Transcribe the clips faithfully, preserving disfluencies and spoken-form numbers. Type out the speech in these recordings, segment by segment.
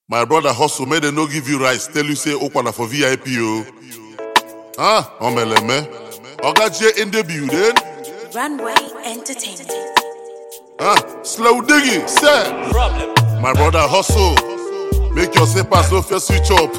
My brother hustle, may they no give you rice. Tell you say Okwana for V I P o. Ah, omeleme. Oga J in the building. Runway Entertainment. Ah, slow diggy, sir. Problem. My brother hustle. Make your pass no first switch up.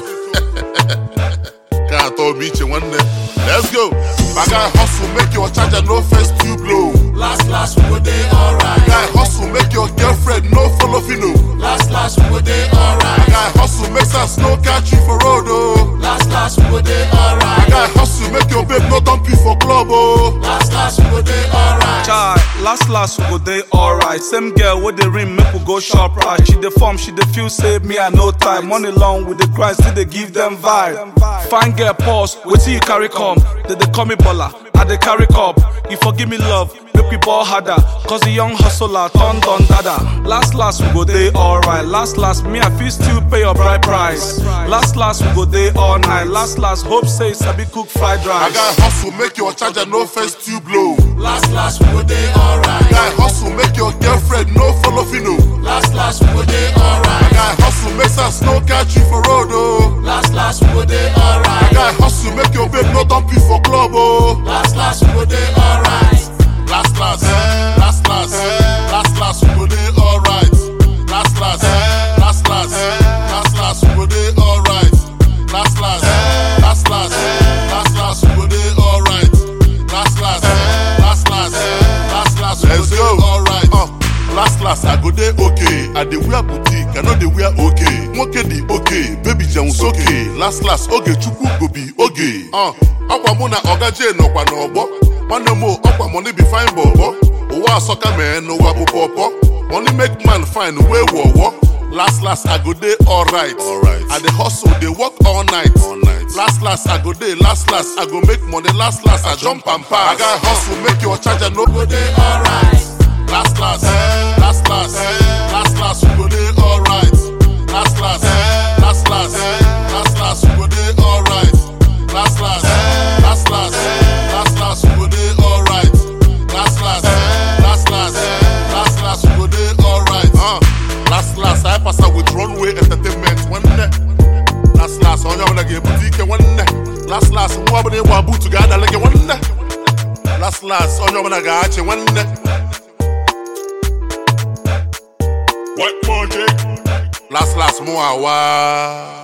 Can't all meet you one day. Let's go. My guy hustle, make your charger no first tube blow. Last, last, we go day alright. Guy hustle, make your girlfriend no follow fino. Last, last, we go day alright. Guy hustle, make us no catch you for road oh. Last, last, we go day alright. Guy hustle, make your babe no dump you for club oh. Last, last, we go day alright. Chai, last last we go day alright. Same girl with the ring, make we go shop right. She the form, she the feel, save me I no time. Money long with the grind, still they give them vibe. Fine girl pause, wait till you carry come. They they call me baller, I they carry cup. You forgive me love, make we ball harder. Cause the young hustler turned on dada. Last last we go day alright. Last last me I feel still pay your bride price. Last last we go day all night. Last last hope say sabi cook fried My rice. guy hustle, make your charger no first tube blow. Last, last, we go day alright. Guy hustle, make your girlfriend no follow fino. Last, last, we go day alright. Guy hustle, make us no catch you for road oh. Last, last, we go day alright. Guy hustle, make your babe no dump you for club oh. Last, last, we go day alright. Last last, last last, last last, we go day alright. Last last, last last, last last, we go day alright. Last last, last last, last last, we go day alright. Last last, last last, last last, we go day alright. Uh, last last, I go day okay. I dey wear boutique, I know they wear okay. Moke di okay, baby Jones okay. Last last, oge chukwu go be okay. Uh, akwa muna Oga J no kwa no obo. One more upper money be fine, bobo. Owa soccer man, no wabu popo. Money make man fine, way wo wo. Last last I go day alright. Alright. I dey hustle, they work all night. All night. Last last I go day, last last I go make money. Last last I jump and pass. I got hustle, make your charger no go day alright. Last last, last last, last last we go day alright. Last last, last last, last last we go day alright. Last last, last last, last last we go day alright. Last last, last last, last last we go day alright. Uh, last last I pass out with Runway Entertainment one day. Last last on your like a boutique one day. Last last we want to wabu together like one day. Last last on your like a one day. What more Jake? Last last more awa.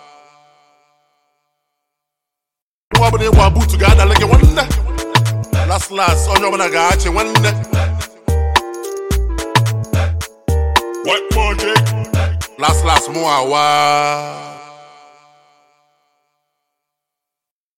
Wabone wabu together like one day. Last last on your like a one day. What more Jake? Last last more awa.